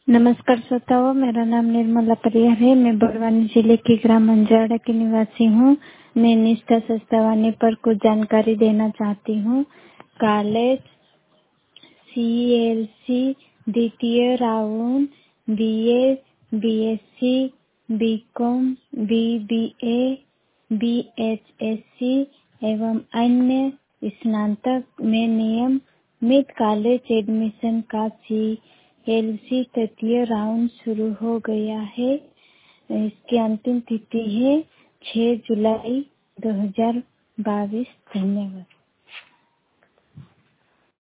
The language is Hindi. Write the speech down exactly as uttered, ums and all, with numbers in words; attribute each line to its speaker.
Speaker 1: नमस्कार श्रोताओं, मेरा नाम निर्मला परियार है। मैं बड़वानी जिले के ग्राम अंजाड़ा की निवासी हूँ। मैं निष्ठा संस्थावानी पर कुछ जानकारी देना चाहती हूँ। कॉलेज सीएलसी द्वितीय round, BA, BSc, BCom, BBA, बीएचएससी एवं अन्य स्नातक में नियमित कॉलेज एडमिशन का सीएलसी तृतीय राउंड शुरू हो गया है। इसकी अंतिम तिथि है छह जुलाई दो हजार बाईस। धन्यवाद।